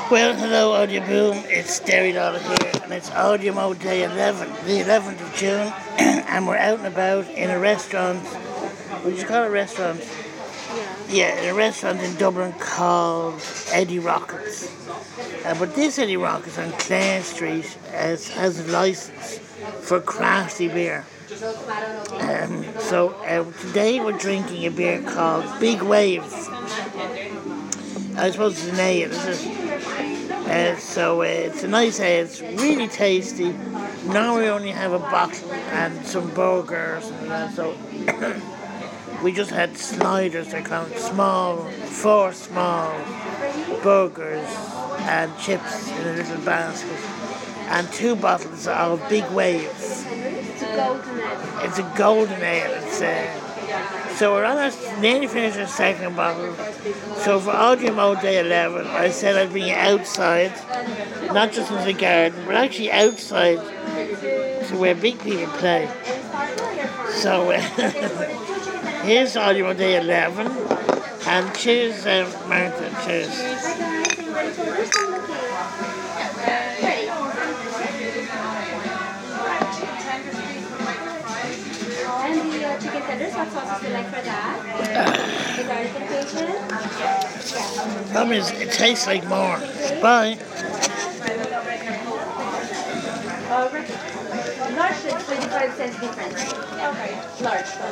Well, hello, Audio Boom. It's Derry Dollar here, and it's Audio Mode Day 11, the 11th of June, and we're out and about in a restaurant. What do you call it, a restaurant? Yeah, in a restaurant in Dublin called Eddie Rockets. But this Eddie Rockets on Clare Street has a license for crafty beer. So today we're drinking a beer called Big Wave. I suppose it's an ale, is it? It's a nice ale. It's really tasty. Now we only have a bottle and some burgers and that, so we just had sliders. They're called four small burgers and chips in a little basket, and 2 bottles of Big Wave. It's a golden ale. So we're nearly finished our second bottle. So for Audio Mode Day 11, I said I'd bring it outside, not just into the garden, but actually outside to where big people play. So here's Audio Mode Day 11, and cheers, Martha, cheers. And the chicken tenders, what sauce do you like for that? The garlic and bacon? That means it tastes like more. Bye. Large is 25 cents difference. Okay, large.